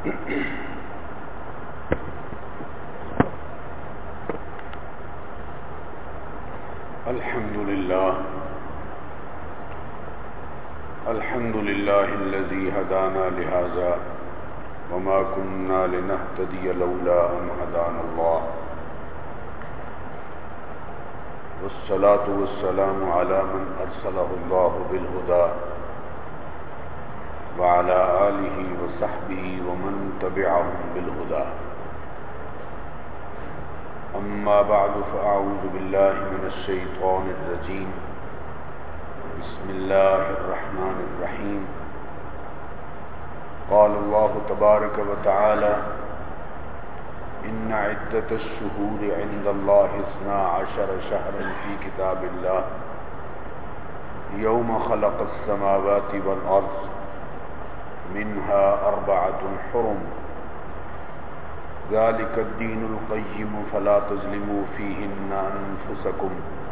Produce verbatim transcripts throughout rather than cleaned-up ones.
الحمد لله الحمد لله الذي هدانا لهذا وما كنا لنهتدي لولا أن هدانا الله والصلاة والسلام على من أرسله الله بالهدى وعلى آله وصحبه ومن تبعهم بالهدى أما بعد فأعوذ بالله من الشيطان الرجيم بسم الله الرحمن الرحيم قال الله تبارك وتعالى إن عدة الشهور عند الله اثنا عشر شهرا في كتاب الله يوم خلق السماوات والأرض منها أربعة حرم ذلك الدين القيم فلا تظلموا فيهن أنفسكم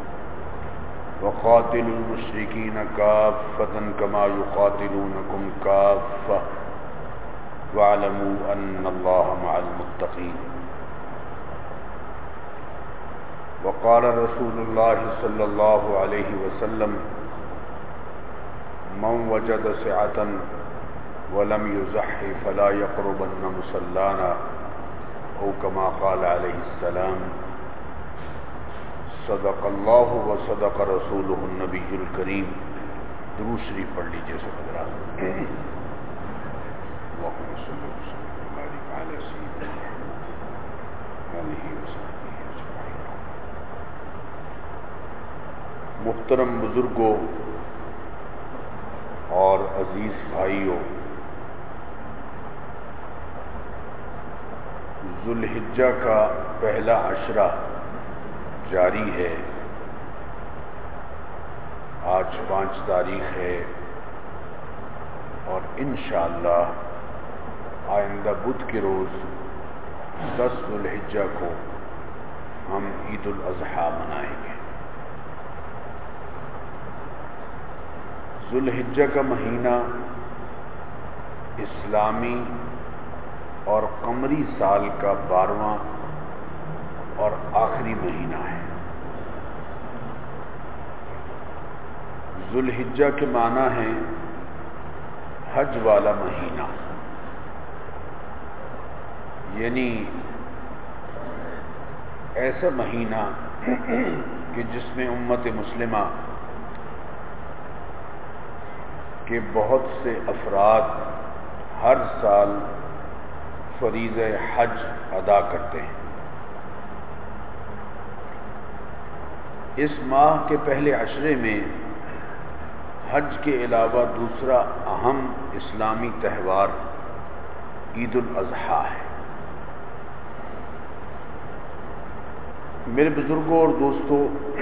وقاتلوا المشركين كافة كما يقاتلونكم كافة واعلموا أن الله مع المتقين وقال رسول الله صلى الله عليه وسلم من وجد سعة ولم يزح فلا يقربن مصلانا او كما قال علیہ السلام صدق اللہ و صدق رسولہ النبی الکریم. درود شریف پڑھ لیجیے سب حضرات. اللہم صلی وسلم وبارک علی سیدنا آلہ وصحبہ اجمعین. محترم بزرگوں اور عزیز بھائیوں، ذوالحجہ کا پہلا عشرہ جاری ہے. آج پانچ تاریخ ہے اور انشاءاللہ آئندہ بدھ کے روز دس ذوالحجہ کو ہم عید الاضحیٰ منائیں گے. ذوالحجہ کا مہینہ اسلامی اور قمری سال کا بارہواں اور آخری مہینہ ہے. ذوالحجہ کے معنی ہے حج والا مہینہ، یعنی ایسا مہینہ کہ جس میں امت مسلمہ کے بہت سے افراد ہر سال فریضہ حج ادا کرتے ہیں. اس ماہ کے پہلے عشرے میں حج کے علاوہ دوسرا اہم اسلامی تہوار عید الاضحیٰ ہے. میرے بزرگوں اور دوستوں،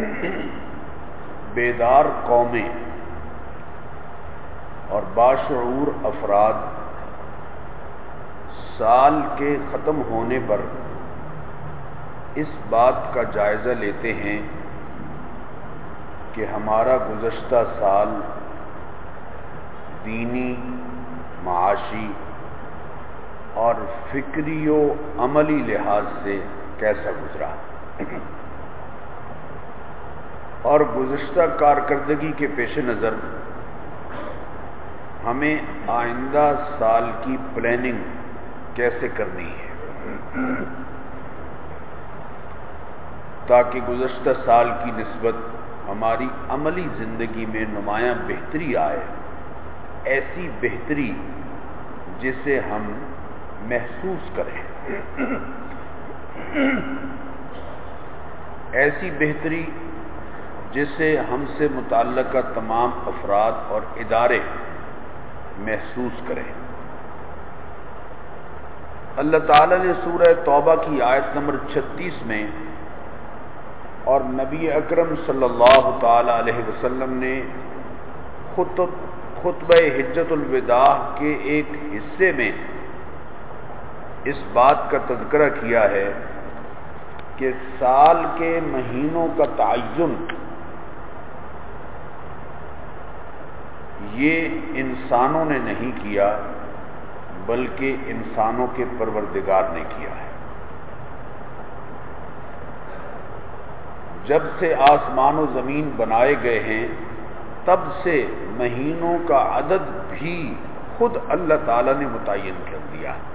بیدار قومیں اور باشعور افراد سال کے ختم ہونے پر اس بات کا جائزہ لیتے ہیں کہ ہمارا گزشتہ سال دینی، معاشی اور فکری و عملی لحاظ سے کیسا گزرا، اور گزشتہ کارکردگی کے پیش نظر ہمیں آئندہ سال کی پلاننگ کیسے کرنی ہے تاکہ گزشتہ سال کی نسبت ہماری عملی زندگی میں نمایاں بہتری آئے، ایسی بہتری جسے ہم محسوس کریں، ایسی بہتری جسے ہم سے متعلقہ تمام افراد اور ادارے محسوس کریں. اللہ تعالی نے سورہ توبہ کی آیت نمبر چھتیس میں اور نبی اکرم صلی اللہ تعالی علیہ وسلم نے خطب خطبہ حجت الوداع کے ایک حصے میں اس بات کا تذکرہ کیا ہے کہ سال کے مہینوں کا تعین یہ انسانوں نے نہیں کیا بلکہ انسانوں کے پروردگار نے کیا ہے۔ جب سے آسمان و زمین بنائے گئے ہیں تب سے مہینوں کا عدد بھی خود اللہ تعالی نے متعین کر دیا ہے۔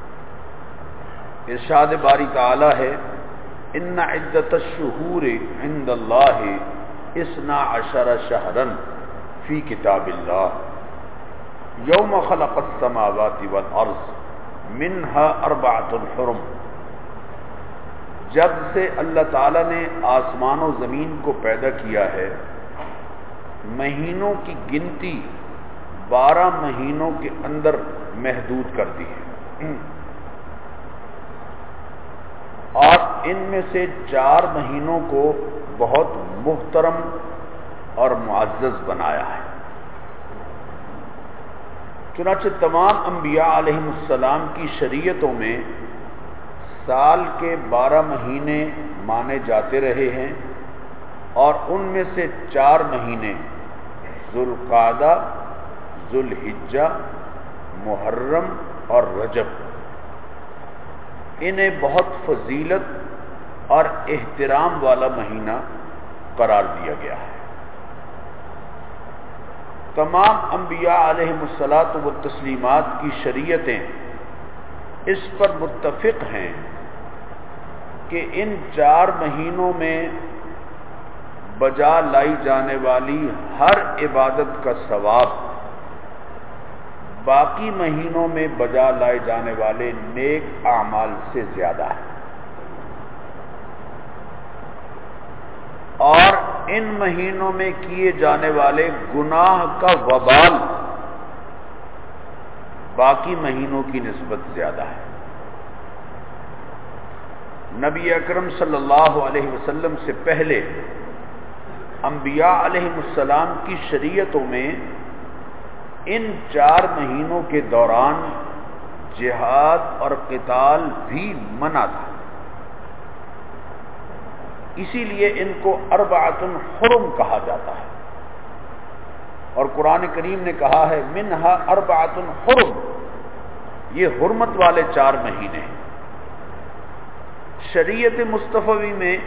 ارشاد باری تعالی ہے ان عدت الشہور عند اللہ اثنا عشر شہرا فی کتاب اللہ یوم خلق السماوات والارض منها اربعۃ حرم۔ جب سے اللہ تعالی نے آسمان و زمین کو پیدا کیا ہے مہینوں کی گنتی بارہ مہینوں کے اندر محدود کر دی ہے، اور ان میں سے چار مہینوں کو بہت محترم اور معزز بنایا ہے۔ چنانچہ تمام انبیاء علیہ السلام کی شریعتوں میں سال کے بارہ مہینے مانے جاتے رہے ہیں، اور ان میں سے چار مہینے ذوالقعدہ، ذوالحجہ، محرم اور رجب، انہیں بہت فضیلت اور احترام والا مہینہ قرار دیا گیا ہے۔ تمام انبیاء علیہم الصلاۃ والتسلیمات کی شریعتیں اس پر متفق ہیں کہ ان چار مہینوں میں بجا لائی جانے والی ہر عبادت کا ثواب باقی مہینوں میں بجا لائے جانے والے نیک اعمال سے زیادہ ہے، اور ان مہینوں میں کیے جانے والے گناہ کا وبال باقی مہینوں کی نسبت زیادہ ہے۔ نبی اکرم صلی اللہ علیہ وسلم سے پہلے انبیاء علیہ السلام کی شریعتوں میں ان چار مہینوں کے دوران جہاد اور قتال بھی منع تھا، اسی لیے ان کو اربعۃ حرم کہا جاتا ہے، اور قرآن کریم نے کہا ہے منہا اربعۃ حرم، یہ حرمت والے چار مہینے ہیں۔ شریعت مصطفی میں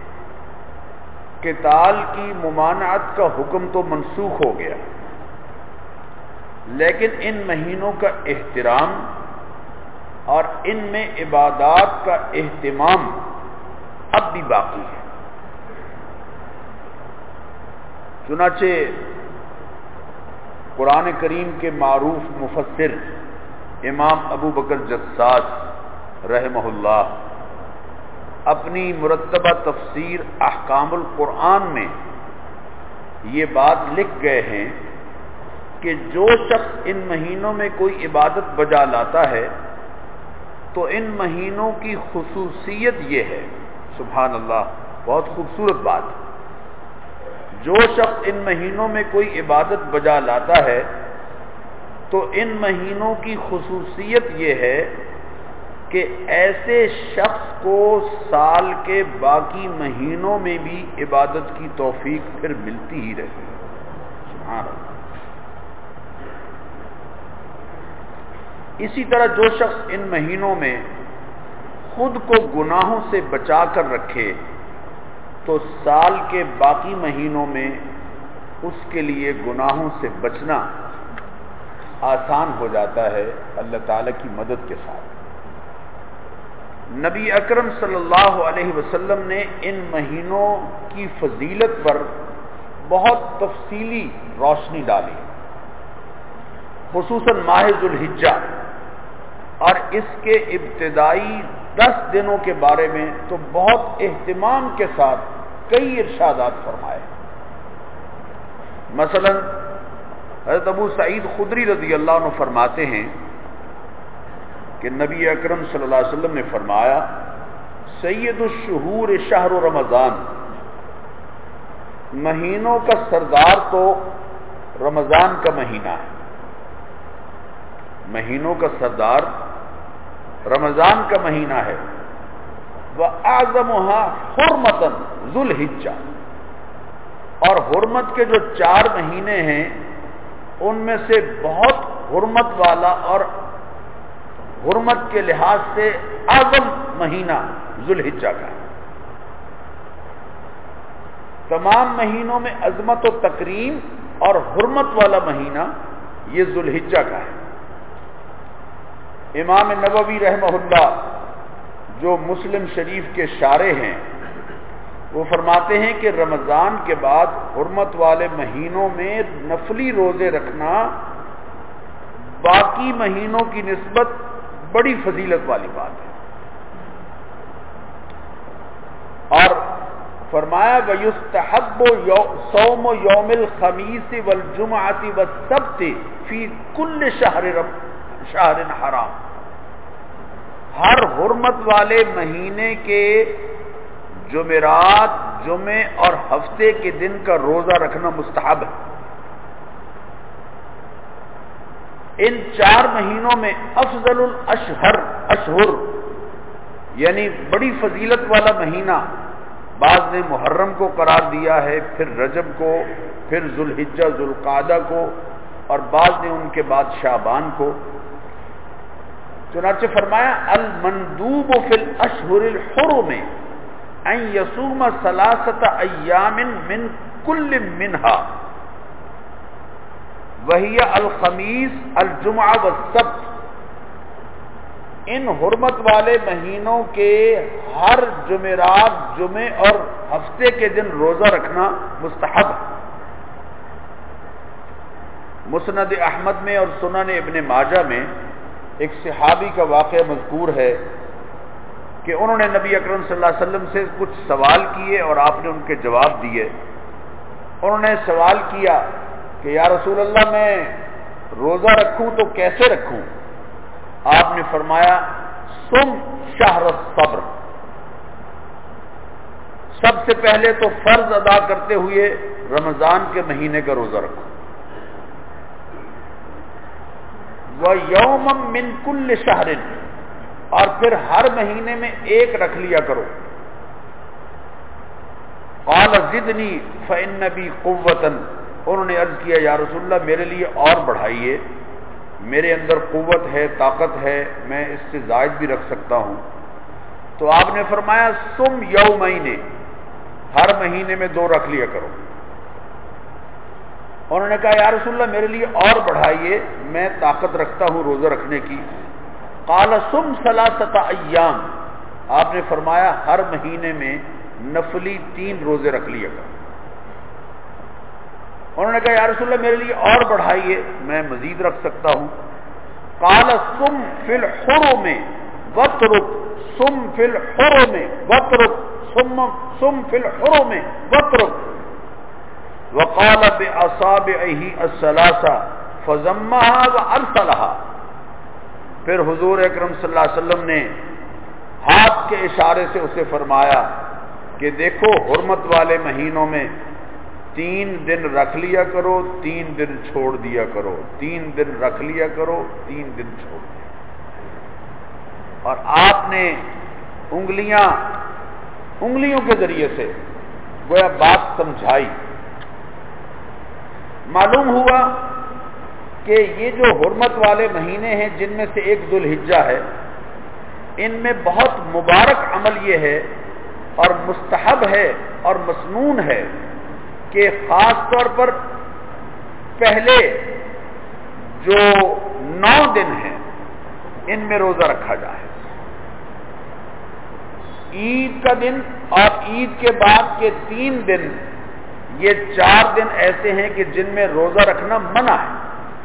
قتال کی ممانعت کا حکم تو منسوخ ہو گیا، لیکن ان مہینوں کا احترام اور ان میں عبادات کا اہتمام اب بھی باقی ہے۔ چنانچہ قرآن کریم کے معروف مفسر امام ابو بکر جساس رحمہ اللہ اپنی مرتبہ تفسیر احکام القرآن میں یہ بات لکھ گئے ہیں کہ جو شخص ان مہینوں میں کوئی عبادت بجا لاتا ہے تو ان مہینوں کی خصوصیت یہ ہے، سبحان اللہ، بہت خوبصورت بات، جو شخص ان مہینوں میں کوئی عبادت بجا لاتا ہے تو ان مہینوں کی خصوصیت یہ ہے کہ ایسے شخص کو سال کے باقی مہینوں میں بھی عبادت کی توفیق پھر ملتی ہی رہی، سبحان اللہ۔ اسی طرح جو شخص ان مہینوں میں خود کو گناہوں سے بچا کر رکھے تو سال کے باقی مہینوں میں اس کے لیے گناہوں سے بچنا آسان ہو جاتا ہے اللہ تعالی کی مدد کے ساتھ۔ نبی اکرم صلی اللہ علیہ وسلم نے ان مہینوں کی فضیلت پر بہت تفصیلی روشنی ڈالی، خصوصاً ماہ ذوالحجہ اور اس کے ابتدائی دس دنوں کے بارے میں تو بہت اہتمام کے ساتھ کئی ارشادات فرمائے۔ مثلا حضرت ابو سعید خدری رضی اللہ عنہ فرماتے ہیں کہ نبی اکرم صلی اللہ علیہ وسلم نے فرمایا سید الشہور شہر رمضان، مہینوں کا سردار تو رمضان کا مہینہ ہے، مہینوں کا سردار رمضان کا مہینہ ہے، وَأَعْظَمُهَا حُرْمَةً ذوالحجہ، اور حرمت کے جو چار مہینے ہیں ان میں سے بہت حرمت والا اور حرمت کے لحاظ سے اعظم مہینہ ذوالحجہ کا ہے۔ تمام مہینوں میں عظمت و تکریم اور حرمت والا مہینہ یہ ذوالحجہ کا ہے۔ امام نووی رحمہ اللہ جو مسلم شریف کے شارح ہیں وہ فرماتے ہیں کہ رمضان کے بعد حرمت والے مہینوں میں نفلی روزے رکھنا باقی مہینوں کی نسبت بڑی فضیلت والی بات ہے، اور فرمایا وَيُسْتَحَبُّ صَوْمُ يَوْمِ الْخَمِيسِ وَالْجُمْعَةِ وَالسَّبْتِ فِي كُلِّ شَهْرٍ شَهْرٍ حَرَامٍ، ہر حرمت والے مہینے کے جمعرات، جمعے اور ہفتے کے دن کا روزہ رکھنا مستحب ہے۔ ان چار مہینوں میں افضل الاشہر اشہر یعنی بڑی فضیلت والا مہینہ بعض نے محرم کو قرار دیا ہے، پھر رجب کو، پھر ذوالحجہ ذوالقعدہ کو، اور بعض نے ان کے بعد شعبان کو۔ چنانچہ فرمایا المندوب فی الاشہر الحرم ان یصوم ثلاثۃ ایام من کل منہا وہی الخمیس الجمعہ والسبت، ان حرمت والے مہینوں کے ہر جمعرات، جمعے اور ہفتے کے دن روزہ رکھنا مستحب ہے۔ مسند احمد میں اور سنن ابن ماجہ میں ایک صحابی کا واقعہ مذکور ہے کہ انہوں نے نبی اکرم صلی اللہ علیہ وسلم سے کچھ سوال کیے اور آپ نے ان کے جواب دیے۔ انہوں نے سوال کیا کہ یا رسول اللہ میں روزہ رکھوں تو کیسے رکھوں؟ آپ نے فرمایا صم شہر الصبر، سب سے پہلے تو فرض ادا کرتے ہوئے رمضان کے مہینے کا روزہ رکھو، وَيَوْمًا مِّن كُلِّ شَهْرٍ، اور پھر ہر مہینے میں ایک رکھ لیا کرو۔ قال زدنی فإن بی قوة، انہوں نے عرض کیا یا رسول اللہ میرے لیے اور بڑھائیے، میرے اندر قوت ہے، طاقت ہے، میں اس سے زائد بھی رکھ سکتا ہوں۔ تو آپ نے فرمایا سم یومین، ہر مہینے میں دو رکھ لیا کرو۔ انہوں نے کہا یا رسول اللہ میرے لیے اور بڑھائیے، میں طاقت رکھتا ہوں روزہ رکھنے کی۔ قال سم ثلاثۃ ایام، آپ نے فرمایا ہر مہینے میں نفلی تین روزے رکھ لیا کرو۔ انہوں نے کہا یا رسول اللہ میرے لیے اور بڑھائیے، میں مزید رکھ سکتا ہوں۔ قال سم فی الحرم واترک، سم فی الحرم واترک، سم سم فی الحرم واترک، وقال باصابعه الثلاثه فضمها وارسلها، پھر حضور اکرم صلی اللہ علیہ وسلم نے ہاتھ کے اشارے سے اسے فرمایا کہ دیکھو حرمت والے مہینوں میں تین دن رکھ لیا کرو، تین دن چھوڑ دیا کرو، تین دن رکھ لیا کرو، تین دن چھوڑ دیا۔ اور آپ نے انگلیاں انگلیوں کے ذریعے سے گویا بات سمجھائی۔ معلوم ہوا کہ یہ جو حرمت والے مہینے ہیں جن میں سے ایک ذوالحجہ ہے، ان میں بہت مبارک عمل یہ ہے اور مستحب ہے اور مسنون ہے کہ خاص طور پر پہلے جو نو دن ہیں ان میں روزہ رکھا جائے۔ عید کا دن اور عید کے بعد کے تین دن، یہ چار دن ایسے ہیں کہ جن میں روزہ رکھنا منع ہے۔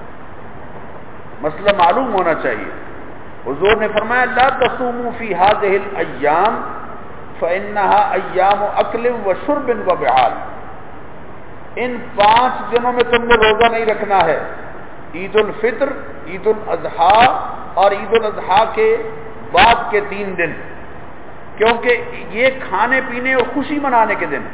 مسئلہ معلوم ہونا چاہیے۔ حضور نے فرمایا لا تصوموا فی هذه الايام فانها ایام اکل وشرب وبعال، ان پانچ دنوں میں تم نے روزہ نہیں رکھنا ہے، عید الفطر، عید الاضحیٰ اور عید الاضحیٰ کے بعد کے تین دن، کیونکہ یہ کھانے پینے اور خوشی منانے کے دن۔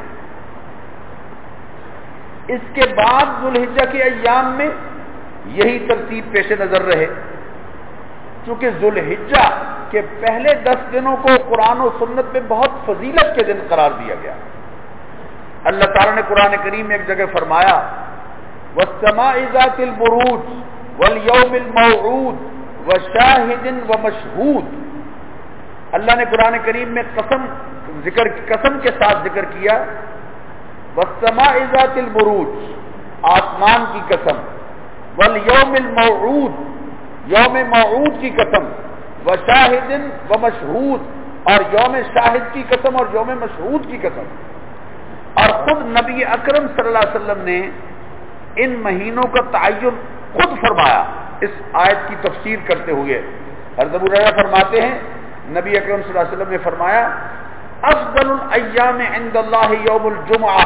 اس کے بعد ذوالحجہ کے ایام میں یہی ترتیب پیش نظر رہے، چونکہ ذوالحجہ کے پہلے دس دنوں کو قرآن و سنت میں بہت فضیلت کے دن قرار دیا گیا۔ اللہ تعالیٰ نے قرآن کریم میں ایک جگہ فرمایا وَالسَّمَاءِ ذَاتِ الْبُرُوجِ وَالْيَوْمِ الْمَوْعُودِ وشاہد ومشہود. اللہ نے قرآن کریم میں قسم ذکر قسم کے ساتھ ذکر کیا. والسماء ذات البروج, آسمان کی قسم. والیوم الموعود, یوم موعود کی قسم. وشاہد ومشہود, اور یوم شاہد کی قسم اور یوم مشہود کی قسم. اور خود نبی اکرم صلی اللہ علیہ وسلم نے ان مہینوں کا تعین خود فرمایا اس آیت کی تفسیر کرتے ہوئے. حضرت ابو ہریرہ فرماتے ہیں نبی اکرم صلی اللہ علیہ وسلم نے فرمایا افضل الایام عند اللہ یوم الجمعہ,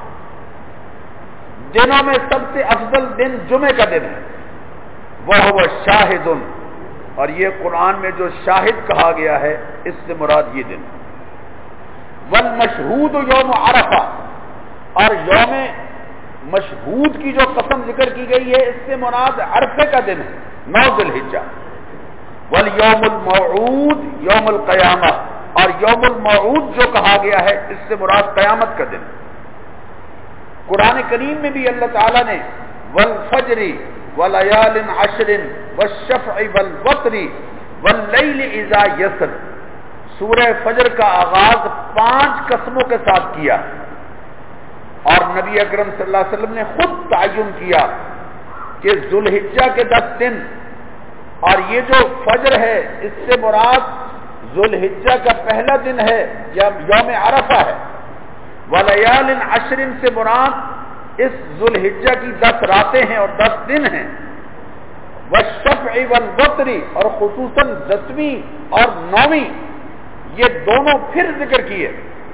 دنوں میں سب سے افضل دن جمعے کا دن ہے. وہو شاہد, اور یہ قرآن میں جو شاہد کہا گیا ہے اس سے مراد یہ دن. والمشہود یوم عرفہ, اور یوم مشہود کی جو قسم ذکر کی گئی ہے اس سے مراد عرفے کا دن ہے, نو ذی الحجہ. والیوم الموعود یوم القیامہ, اور یوم الموعود جو کہا گیا ہے اس سے مراد قیامت کا دن. قرآن کریم میں بھی اللہ تعالیٰ نے والفجر ولیال عشر والشفع والوتر واللیل اذا یسر, سورہ فجر کا آغاز پانچ قسموں کے ساتھ کیا, اور نبی اکرم صلی اللہ علیہ وسلم نے خود تعین کیا کہ ذوالحجہ کے دس دن, اور یہ جو فجر ہے اس سے مراد ذوالحجہ کا پہلا دن ہے یا یوم عرفہ ہے. ولیال عشر سے مراد اس ذوالحجہ کی دس راتیں ہیں اور دس دن ہیں. والشفع والوتر, اور خصوصاً دسویں اور نویں, یہ دونوں پھر ذکر کیے.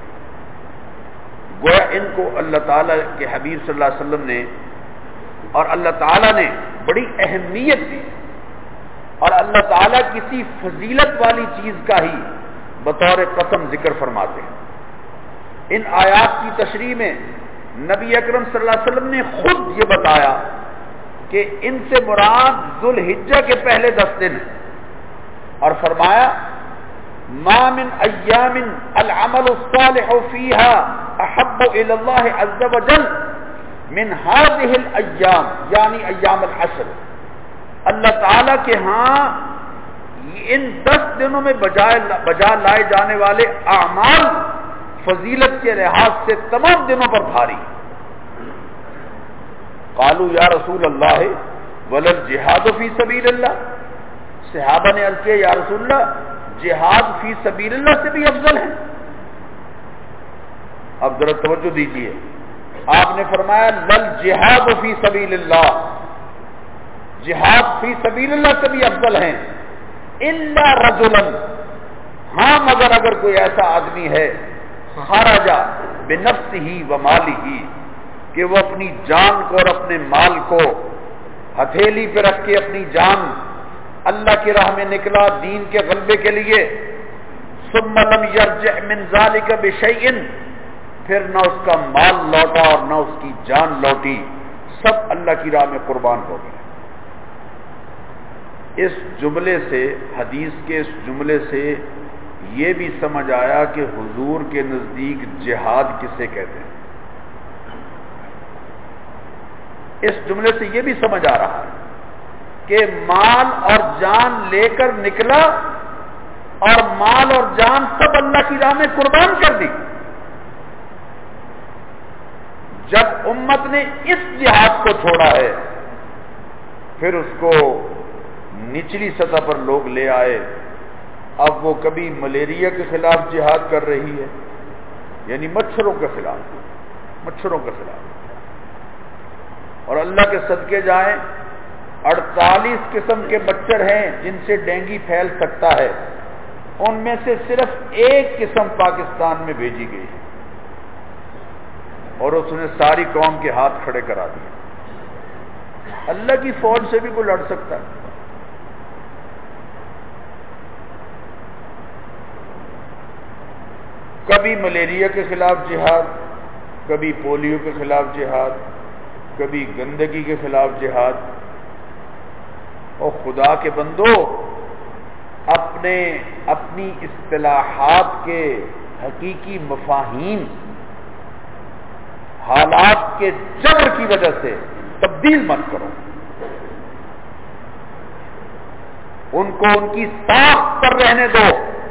گویا ان کو اللہ تعالیٰ کے حبیب صلی اللہ علیہ وسلم نے اور اللہ تعالیٰ نے بڑی اہمیت دی, اور اللہ تعالیٰ کسی فضیلت والی چیز کا ہی بطور قسم ذکر فرماتے ہیں. ان آیات کی تشریح میں نبی اکرم صلی اللہ علیہ وسلم نے خود یہ بتایا کہ ان سے مراد ذوالحجہ کے پہلے دس دن ہیں, اور فرمایا ما من ایام العمل الصالح فیہا احب الی اللہ عز وجل من هذه الايام, یعنی ایام العشر. اللہ تعالیٰ کے ہاں ان دس دنوں میں بجا لائے جانے والے اعمال فضیلت کے لحاظ سے تمام دنوں پر بھاری. قالوا یا رسول اللہ ولل جہاد فی سبیل اللہ, صحابہ نے عرض کیا یا رسول اللہ جہاد فی سبیل اللہ سے بھی افضل ہے. اب ذرا توجہ دیجیے, آپ نے فرمایا لل جہاد فی سبیل اللہ, جہاد فی سبیل اللہ سے بھی افضل ہیں. الا رجلا, ہاں مگر اگر کوئی ایسا آدمی ہے خرج بنفسہ ومالہ, کہ وہ اپنی جان کو اور اپنے مال کو ہتھیلی پہ رکھ کے اپنی جان اللہ کی راہ میں نکلا دین کے غلبے کے لیے. ثم لم یرجع من ذلک بشیء, پھر نہ اس کا مال لوٹا اور نہ اس کی جان لوٹی, سب اللہ کی راہ میں قربان ہو گئے. اس جملے سے, حدیث کے اس جملے سے یہ بھی سمجھ آیا کہ حضور کے نزدیک جہاد کسے کہتے ہیں. اس جملے سے یہ بھی سمجھ آ رہا ہے کہ مال اور جان لے کر نکلا اور مال اور جان سب اللہ کی راہ میں قربان کر دی. جب امت نے اس جہاد کو چھوڑا ہے پھر اس کو نچلی سطح پر لوگ لے آئے. اب وہ کبھی ملیریا کے خلاف جہاد کر رہی ہے, یعنی مچھروں کے خلاف, مچھروں کے خلاف, اور اللہ کے صدقے جائیں اڑتالیس قسم کے مچھر ہیں جن سے ڈینگی پھیل سکتا ہے, ان میں سے صرف ایک قسم پاکستان میں بھیجی گئی ہے اور اس نے ساری قوم کے ہاتھ کھڑے کرا دیے. اللہ کی فوج سے بھی کوئی لڑ سکتا ہے؟ کبھی ملیریا کے خلاف جہاد, کبھی پولیو کے خلاف جہاد, کبھی گندگی کے خلاف جہاد. اور خدا کے بندو, اپنے اپنی اصطلاحات کے حقیقی مفاہیم حالات کے جبر کی وجہ سے تبدیل مت کرو. ان کو ان کی ساخت پر رہنے دو،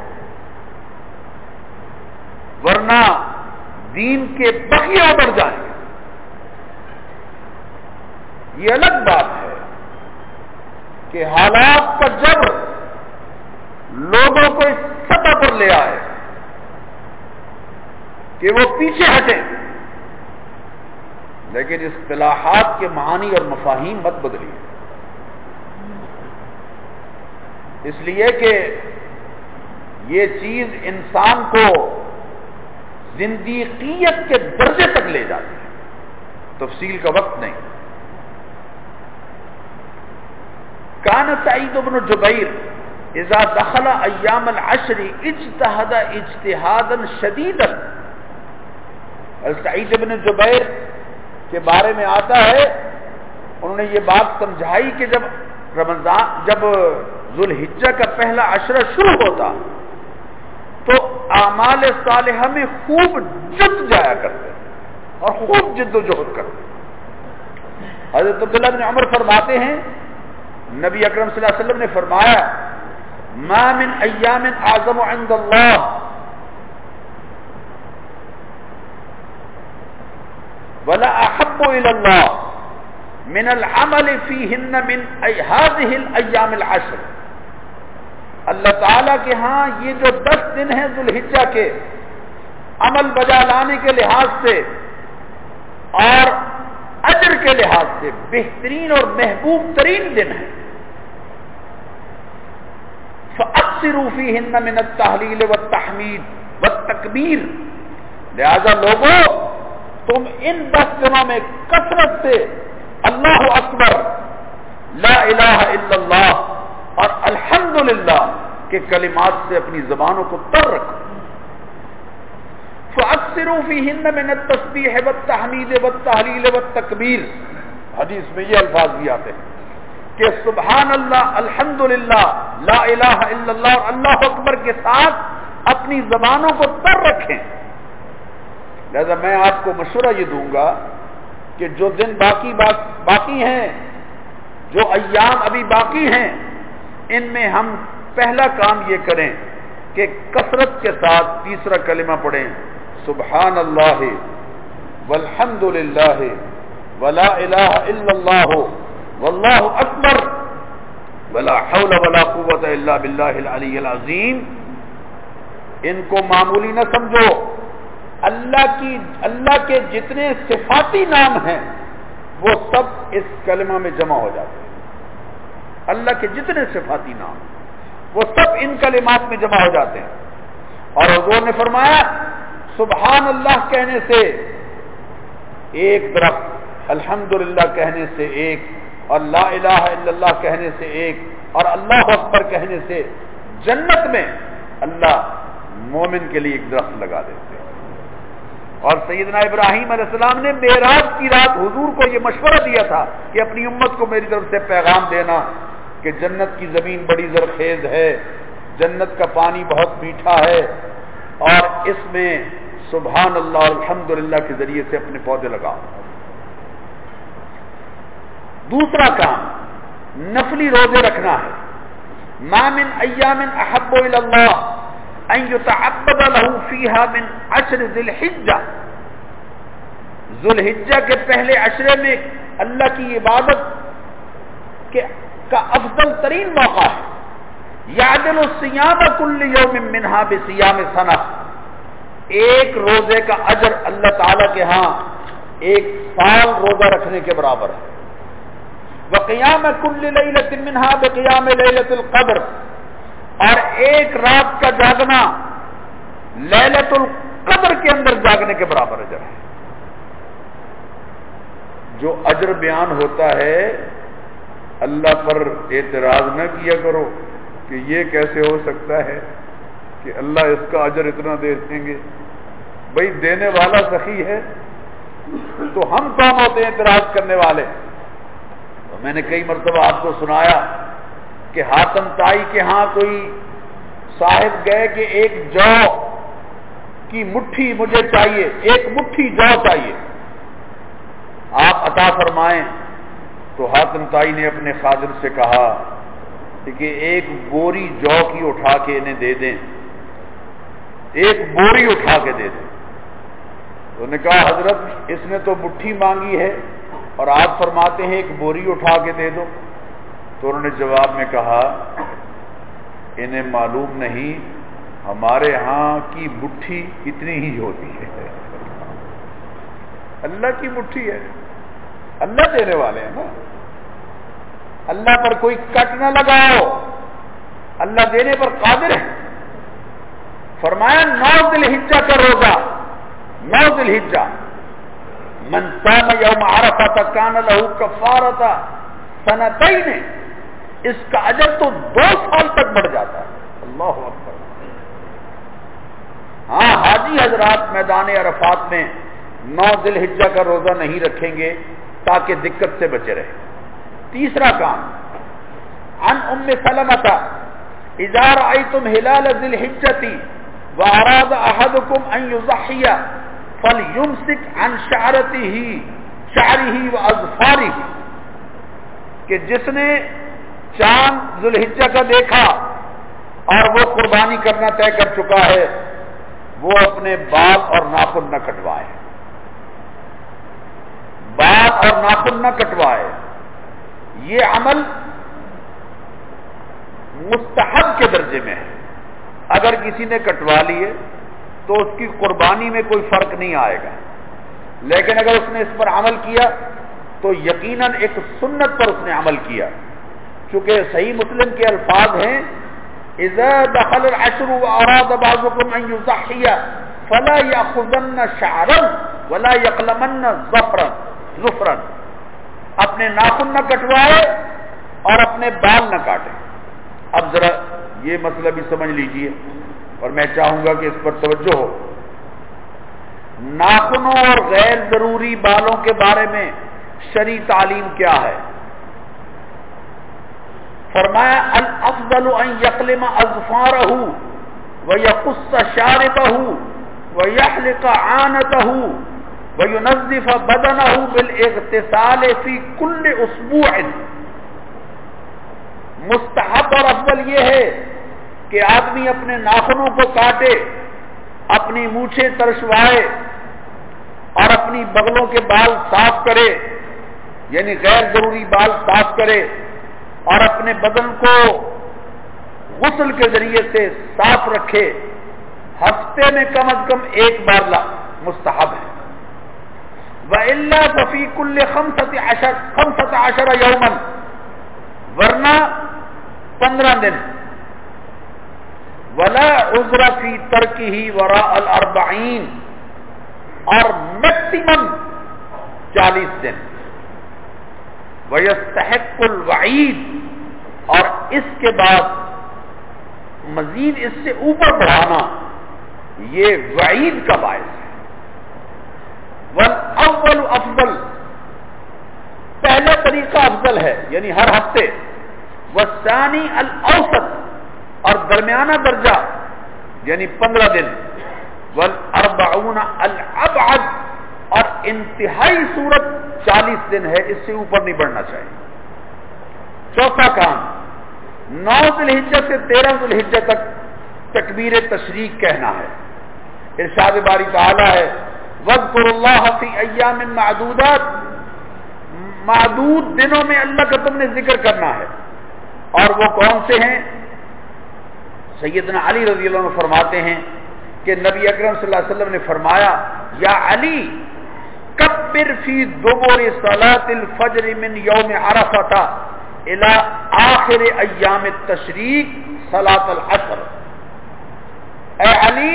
ورنہ دین کے بقیہ بڑھ جائیں گے۔ یہ الگ بات ہے کہ حالات کا جبر لوگوں کو اس سطح پر لے آئے کہ وہ پیچھے ہٹیں، لیکن اصطلاحات کے معانی اور مفاہیم مت بدلیے، اس لیے کہ یہ چیز انسان کو زندیقیت کے درجے تک لے جاتی ہے، تفصیل کا وقت نہیں۔ کان سعید بن جبیر اذا دخل ایام العشر اجتہد اجتہادا شدیدا، سعید بن جبیر کے بارے میں آتا ہے انہوں نے یہ بات سمجھائی کہ جب رمضان جب ذوالحجہ کا پہلا عشرہ شروع ہوتا تو اعمال صالحہ میں خوب جت جایا کرتے اور خوب جد و جہد کرتے۔ حضرت عبداللہ بن عمر فرماتے ہیں نبی اکرم صلی اللہ علیہ وسلم نے فرمایا ما من ایام اعظم عند اللہ ولا احب الى اللہ من العمل فیہن من هذه الايام العشر۔ اللہ تعالیٰ کے ہاں یہ جو دس دن ہیں ذوالحجہ کے عمل بجا لانے کے لحاظ سے اور اجر کے لحاظ سے بہترین اور محبوب ترین دن ہیں۔ فَأَكْثِرُوا فِيهِنَّ مِنَ التَّهْلِيلِ وَالتَّحْمِيدِ وَالتَّكْبِيرِ، لہذا لوگوں تم ان دس دنوں میں کثرت سے اللہ اکبر، لا الہ الا اللہ اور الحمدللہ کے کلمات سے اپنی زبانوں کو تر رکھو۔ فَأَكْثِرُوا فِيهِنَّ مِنَ التَّسْبِيحِ وَالتَّحْمِيدِ وَالتَّهْلِيلِ وَالتَّكْبِيرِ، حدیث میں یہ الفاظ بھی آتے ہیں کہ سبحان اللہ، الحمدللہ، لا الہ الا اللہ اور اللہ اکبر کے ساتھ اپنی زبانوں کو تر رکھیں۔ لہذا میں آپ کو مشورہ یہ دوں گا کہ جو دن باقی باقی ہیں، جو ایام ابھی باقی ہیں، ان میں ہم پہلا کام یہ کریں کہ کثرت کے ساتھ تیسرا کلمہ پڑھیں، سبحان اللہ والحمد للہ ولا الہ الا اللہ واللہ اکبر ولا حول ولا قوت الا باللہ العلی العظیم۔ ان کو معمولی نہ سمجھو، اللہ کی اللہ کے جتنے صفاتی نام ہیں وہ سب اس کلمہ میں جمع ہو جاتے ہیں۔ اللہ کے جتنے صفاتی نام وہ سب ان کلمات میں جمع ہو جاتے ہیں۔ اور حضور نے فرمایا سبحان اللہ کہنے سے ایک درخت، الحمدللہ کہنے سے ایک، اور لا الہ الا اللہ کہنے سے ایک، اور اللہ اکبر کہنے سے جنت میں اللہ مومن کے لیے ایک درخت لگا دیتے ہیں۔ اور سیدنا ابراہیم علیہ السلام نے معراج کی رات حضور کو یہ مشورہ دیا تھا کہ اپنی امت کو میری طرف سے پیغام دینا کہ جنت کی زمین بڑی زرخیز ہے، جنت کا پانی بہت میٹھا ہے، اور اس میں سبحان اللہ الحمدللہ کے ذریعے سے اپنے پودے لگاؤ۔ دوسرا کام نفلی روزے رکھنا ہے۔ ما من ایام احب الی اللہ ان یتعبد له فیہا من عشر ذی الحجہ، ذوالحجہ کے پہلے عشرے میں اللہ کی عبادت کے کا افضل ترین موقع ہے۔ یعدل الصیام کل یوم منہا بصیام سنہ، ایک روزے کا اجر اللہ تعالی کے ہاں ایک سال روزہ رکھنے کے برابر ہے۔ وقیام کل لیلۃ منہا بقیام لیلۃ القدر، اور ایک رات کا جاگنا لیلۃ القدر کے اندر جاگنے کے برابر اجر ہے۔ جو اجر بیان ہوتا ہے اللہ پر اعتراض نہ کیا کرو کہ یہ کیسے ہو سکتا ہے کہ اللہ اس کا اجر اتنا دے دیں گے۔ بھئی دینے والا سخی ہے تو ہم کون ہوتے ہیں اعتراض کرنے والے؟ تو میں نے کئی مرتبہ آپ کو سنایا کہ حاتم تائی کے ہاں کوئی صاحب گئے کہ ایک جو کی مٹھی مجھے چاہیے، ایک مٹھی جو چاہیے، آپ عطا فرمائیں۔ تو حاتم تائی نے اپنے خادم سے کہا کہ ایک بوری جو کی اٹھا کے انہیں دے دیں، ایک بوری اٹھا کے دے دیں. تو انہوں نے کہا حضرت اس نے تو مٹھی مانگی ہے اور آپ فرماتے ہیں ایک بوری اٹھا کے دے دو. تو انہوں نے جواب میں کہا انہیں معلوم نہیں ہمارے ہاں کی مٹھی اتنی ہی ہوتی ہے. اللہ کی مٹھی ہے، اللہ دینے والے ہیں نا، اللہ پر کوئی کٹ نہ لگاؤ، اللہ دینے پر قادر ہے. فرمایا نو ذی الحجہ کا روزہ، نو ذی الحجہ من صام یوم عرفہ کان لہ کفارۃ سنتین، اس کا اجر تو دو سال تک بڑھ جاتا ہے. اللہ اکبر. ہاں حاجی حضرات میدان عرفات میں نو ذی الحجہ کا روزہ نہیں رکھیں گے تاکہ دقت سے بچے رہے. تیسرا کام عن ام سلمۃ اذا رأيتم هلال ذي الحجة واراد احدكم ان يضحي فليمسك عن شعرته شعره واظفاره، کہ جس نے چاند ذو الحجہ کا دیکھا اور وہ قربانی کرنا طے کر چکا ہے وہ اپنے بال اور ناخن نہ کٹوائے، بال اور ناخن نہ کٹوائے. یہ عمل مستحب کے درجے میں ہے. اگر کسی نے کٹوا لیے تو اس کی قربانی میں کوئی فرق نہیں آئے گا، لیکن اگر اس نے اس پر عمل کیا تو یقیناً ایک سنت پر اس نے عمل کیا. چونکہ صحیح مسلم کے الفاظ ہیں اذا دخل العشر واراد بعضكم ان يضحي فلا ياخذن شعرا ولا يقلمن ظفرا ظفرا، اپنے ناخن نہ کٹوائے اور اپنے بال نہ کاٹے. اب ذرا یہ مسئلہ بھی سمجھ لیجئے اور میں چاہوں گا کہ اس پر توجہ ہو. ناخنوں اور غیر ضروری بالوں کے بارے میں شرعی تعلیم کیا ہے؟ فرمایا الافضل ان یقلم اظفارہ ویقص شاربہ ویحلق عانتہ وَيُنَظِّفَ بَدَنَهُ بِالْاِغْتِسَالِ فِي كُلِّ أُسْبُوعٍ. مستحب اور افضل یہ ہے کہ آدمی اپنے ناخنوں کو کاٹے، اپنی مونچھیں ترشوائے اور اپنی بغلوں کے بال صاف کرے، یعنی غیر ضروری بال صاف کرے، اور اپنے بدن کو غسل کے ذریعے سے صاف رکھے. ہفتے میں کم از کم ایک بار لا مستحب ہے. وَإِلَّا فَفِي كُلِّ خَمْسَةِ عَشَرَ خَمْسَةَ عَشَرَ يَوْمًا، ورنہ پندرہ دن. وَلَا عُذْرَ فِي تَرْكِهِ وَرَاءَ الْأَرْبَعِينَ، اور میکسیمم چالیس دن. وَيَسْتَحِقُّ الْوَعِيدَ، اور اس کے بعد مزید اس سے اوپر بڑھانا یہ وعید کا باعث ہے. والاول افضل، پہلا طریقہ افضل ہے یعنی ہر ہفتے. والثانی الاوسط، اور درمیانہ درجہ یعنی پندرہ دن. والاربعون الابعد، اور انتہائی صورت چالیس دن ہے، اس سے اوپر نہیں بڑھنا چاہیے. چوتھا کام نو ذی الحجہ سے تیرہ ذی الحجہ تک تکبیر تشریق کہنا ہے. ارشاد باری تعالی ہے وَاذْكُرُوا اللَّهَ فِي أَيَّامٍ مَّعْدُودَاتٍ، معدود دنوں میں اللہ کا تم نے ذکر کرنا ہے. اور وہ کون سے ہیں؟ سیدنا علی رضی اللہ عنہ فرماتے ہیں کہ نبی اکرم صلی اللہ علیہ وسلم نے فرمایا یا علی کبر فی دبر صلاۃ الفجر من یوم عرفہ الی آخر ایام التشریق صلاۃ العصر. اے علی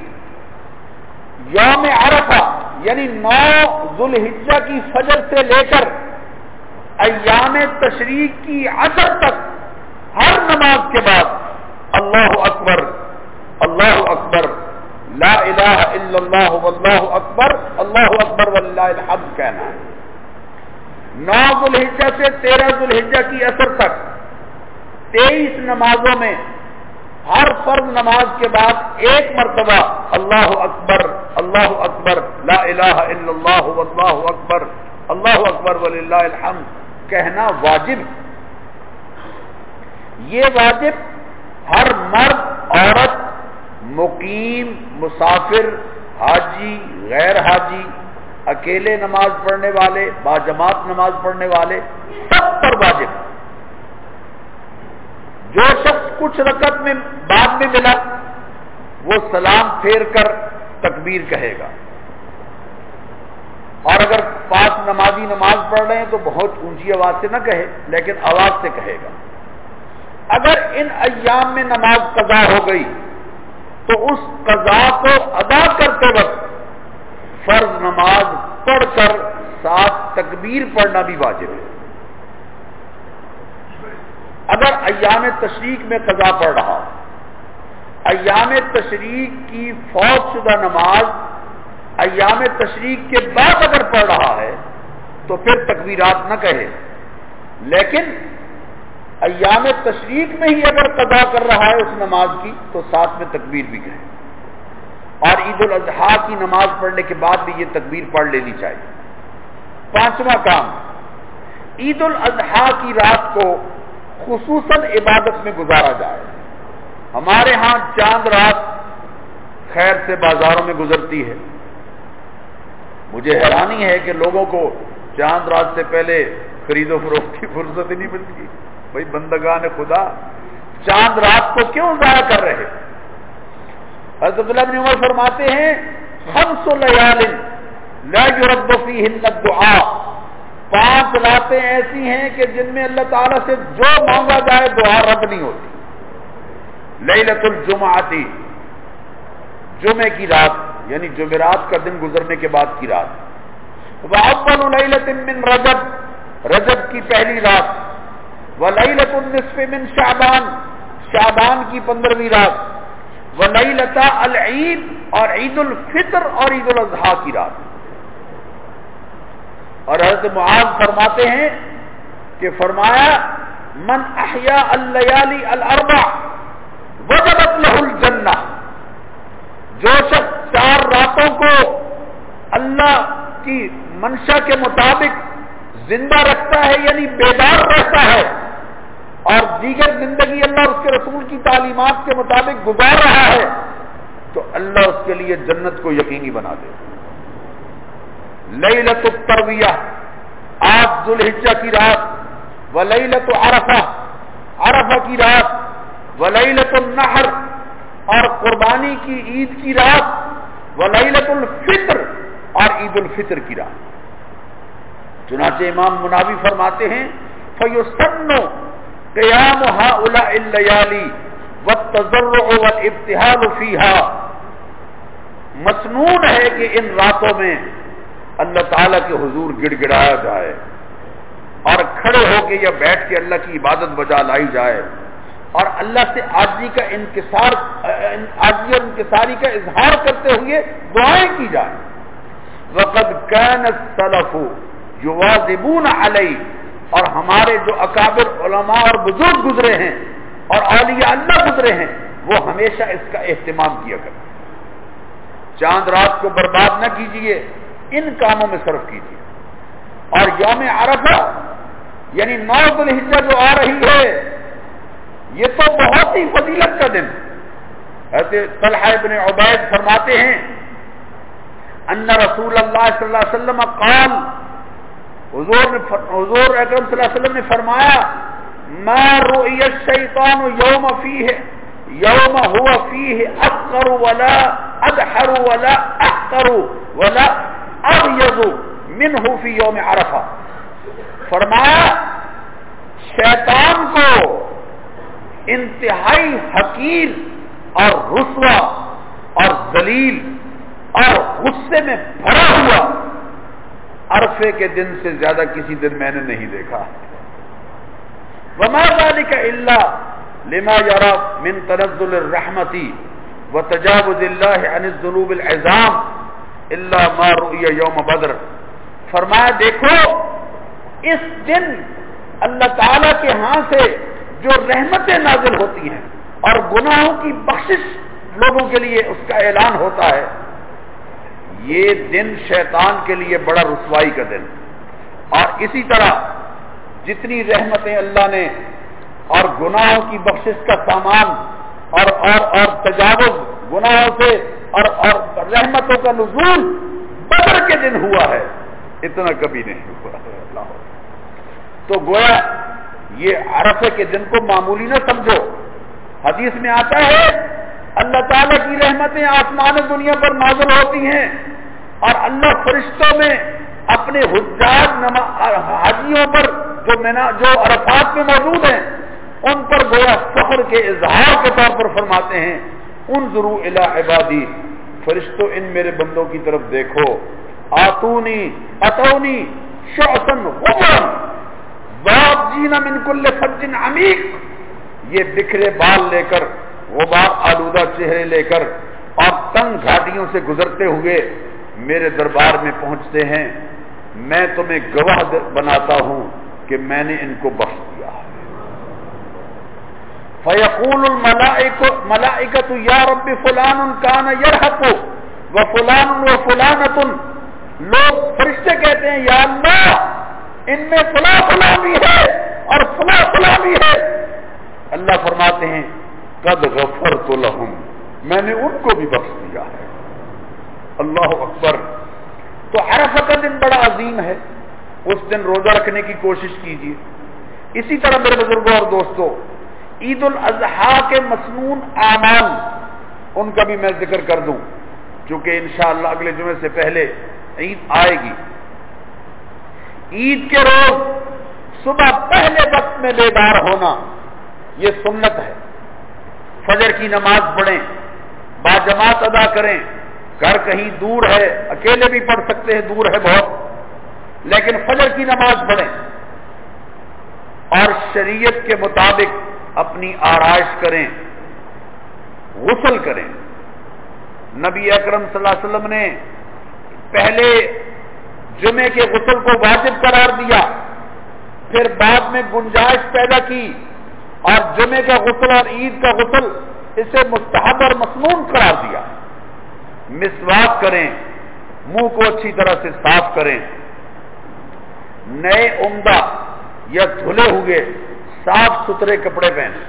یوم عرفہ یعنی نو ذو الحجہ کی فجر سے لے کر ایام تشریق کی عصر تک ہر نماز کے بعد اللہ اکبر اللہ اکبر لا الہ الا اللہ واللہ اکبر اللہ اکبر وللہ الحمد کہنا ہے. نو ذو الحجہ سے تیرہ ذو الحجہ کی عصر تک تیئیس نمازوں میں ہر فرض نماز کے بعد ایک مرتبہ اللہ اکبر اللہ اکبر لا الہ الا اللہ واللہ اکبر اللہ اکبر وللہ الحمد کہنا واجب. یہ واجب ہر مرد، عورت، مقیم، مسافر، حاجی، غیر حاجی، اکیلے نماز پڑھنے والے، باجماعت نماز پڑھنے والے، سب پر واجب۔ جو شخص کچھ رکعت میں بعد میں ملا وہ سلام پھیر کر تکبیر کہے گا، اور اگر پاس نمازی نماز پڑھ رہے ہیں تو بہت اونچی آواز سے نہ کہے لیکن آواز سے کہے گا۔ اگر ان ایام میں نماز قضا ہو گئی تو اس قضا کو ادا کرتے وقت فرض نماز پڑھ کر ساتھ تکبیر پڑھنا بھی واجب ہے۔ اگر ایام تشریق میں قضا پڑھ رہا، ایام تشریق کی فوت شدہ نماز ایام تشریق کے بعد اگر پڑھ رہا ہے تو پھر تکبیرات نہ کہے، لیکن ایام تشریق میں ہی اگر قضا کر رہا ہے اس نماز کی تو ساتھ میں تکبیر بھی کہے، اور عید الاضحیٰ کی نماز پڑھنے کے بعد بھی یہ تکبیر پڑھ لینی چاہیے۔ پانچواں کام، عید الاضحیٰ کی رات کو خصوصاً عبادت میں گزارا جائے۔ ہمارے ہاں چاند رات خیر سے بازاروں میں گزرتی ہے، مجھے حیرانی ہے کہ لوگوں کو چاند رات سے پہلے خرید و فروخت کی فرصت ہی نہیں ملتی۔ بھائی بندگان خدا چاند رات کو کیوں ضائع کر رہے؟ حضرت عبداللہ بن عمر فرماتے ہیں خمس لیال لا یرد فیہن الدعاء، پانچ راتیں ایسی ہیں کہ جن میں اللہ تعالیٰ سے جو مانگا جائے دعا رد نہیں ہوتی۔ لیلۃ الجمعہ، جمعے کی رات یعنی جمعرات کا دن گزرنے کے بعد کی رات، وَأَوَّلُ لَيْلَةٍ مِّن رجب، رجب کی پہلی رات، وَلَيْلَةُ النِّصْفِ مِن شعبان، شعبان کی پندرہویں رات، وَلَيْلَةَ العید، اور عید الفطر اور عید الاضحیٰ کی رات۔ اور حضرت معاذ فرماتے ہیں کہ فرمایا من احیاء اللیالی الاربع وجبت لہ الجنہ، جو شخص چار راتوں کو اللہ کی منشا کے مطابق زندہ رکھتا ہے یعنی بیدار رہتا ہے، اور دیگر زندگی اللہ اس کے رسول کی تعلیمات کے مطابق گزار رہا ہے تو اللہ اس کے لیے جنت کو یقینی بنا دے۔ لیلۃ الترویہ، آٹھ ذو الحجہ کی رات، ولیلۃ عرفہ، عرفہ کی رات، ولیلۃ النحر، اور قربانی کی عید کی رات، ولیلۃ الفطر، اور عید الفطر کی رات۔ چنانچہ امام مناوی فرماتے ہیں فَيُسَنُّ قِيَامُ هَؤُلَاءِ اللَّيَالِي وَالتَّضَرُّعُ وَالْإِبْتِهَالُ فِيهَا، مسنون ہے کہ ان راتوں میں اللہ تعالیٰ کے حضور گڑ گڑایا جائے اور کھڑے ہو کے یا بیٹھ کے اللہ کی عبادت بجا لائی جائے، اور اللہ سے عاجزی کا انکسار عاجزی اور انکساری کا اظہار کرتے ہوئے دعائیں کی جائیں۔ وَقَدْ كَانَ السَّلَفُ يُوَاظِبُونَ عَلَيْهِ، اور ہمارے جو اکابر علماء اور بزرگ گزرے ہیں اور اولیاء اللہ گزرے ہیں وہ ہمیشہ اس کا اہتمام کیا کرتے ہیں۔ چاند رات کو برباد نہ کیجیے، ان کاموں میں صرف کیجیے۔ اور یوم عرفہ یعنی نو ذو الحجہ جو آ رہی ہے یہ تو بہت ہی فضیلت کا دن۔ حضرت طلحہ ابن عبید فرماتے ہیں ان رسول اللہ صلی اللہ علیہ وسلم قال، حضور نے حضور اکرم صلی اللہ علیہ وسلم نے فرمایا ما رؤی الشیطان یوم فیہ یوم هو فیہ اصغر ولا ادحر ولا احقر ولا اغیظ منہ فی یوم عرفہ۔ فرمایا شیطان کو انتہائی حقیر اور رسوا اور ذلیل اور غصے میں بھرا ہوا عرفے کے دن سے زیادہ کسی دن میں نے نہیں دیکھا۔ وما ذلك الا لما يرى من تنزل الرحمة وتجاوز الله عن الذنوب العظام الا ما رؤي يوم بدر۔ فرمایا دیکھو اس دن اللہ تعالی کے ہاں سے جو رحمتیں نازل ہوتی ہیں اور گناہوں کی بخشش لوگوں کے لیے اس کا اعلان ہوتا ہے، یہ دن شیطان کے لیے بڑا رسوائی کا دن۔ اور اسی طرح جتنی رحمتیں اللہ نے اور گناہوں کی بخشش کا سامان اور اور اور تجاوز گناہوں سے اور اور رحمتوں کا نزول بدر کے دن ہوا ہے، اتنا کبھی نہیں ہوا ہے۔ اللہ تو گویا یہ عرفے کے دن کو معمولی نہ سمجھو۔ حدیث میں آتا ہے اللہ تعالیٰ کی رحمتیں آسمان دنیا پر نازل ہوتی ہیں اور اللہ فرشتوں میں اپنے حجاج حاجیوں پر جو منا جو عرفات میں موجود ہیں ان پر گویا فخر کے اظہار کے طور پر فرماتے ہیں انظروا الی عبادی، فرشتوں ان میرے بندوں کی طرف دیکھو، آتونی اتونی شعثا غبرا ضاجین من کل فج عمیق، یہ بکھرے بال لے کر غبار آلودہ چہرے لے کر اور تنگ گھاٹیوں سے گزرتے ہوئے میرے دربار میں پہنچتے ہیں، میں تمہیں گواہ بناتا ہوں کہ میں نے ان کو بخش دیا۔ فَيَقُولُ الْمَلَائِكَةُ يَا رَبِّ فُلَانٌ كَانَ يَرْحَقُ وَفُلَانٌ وَفُلَانَةٌ، لوگ فرشتے کہتے ہیں یا اللہ ان میں فلاں فلاں بھی ہے اور فلاں فلاں بھی ہے۔ اللہ فرماتے ہیں قد غفرت لهم، میں نے ان کو بھی بخش دیا ہے۔ اللہ اکبر۔ تو عرفہ کا دن بڑا عظیم ہے، اس دن روزہ رکھنے کی کوشش کیجیے۔ اسی طرح میرے بزرگوں اور دوستوں، عید الاضحیٰ کے مسنون اعمال ان کا بھی میں ذکر کر دوں، چونکہ انشاءاللہ اگلے جمعے سے پہلے عید آئے گی۔ عید کے روز صبح پہلے وقت میں بیدار ہونا یہ سنت ہے، فجر کی نماز پڑھیں، باجماعت ادا کریں، گھر کہیں دور ہے اکیلے بھی پڑھ سکتے ہیں، دور ہے بہت، لیکن فجر کی نماز پڑھیں اور شریعت کے مطابق اپنی آرائش کریں، غسل کریں۔ نبی اکرم صلی اللہ علیہ وسلم نے پہلے جمعے کے غسل کو واجب قرار دیا، پھر بعد میں گنجائش پیدا کی اور جمعے کا غسل اور عید کا غسل اسے مستحب اور مسنون قرار دیا۔ مسواک کریں، منہ کو اچھی طرح سے صاف کریں، نئے عمدہ یا دھلے ہوئے صاف ستھرے کپڑے پہنیں،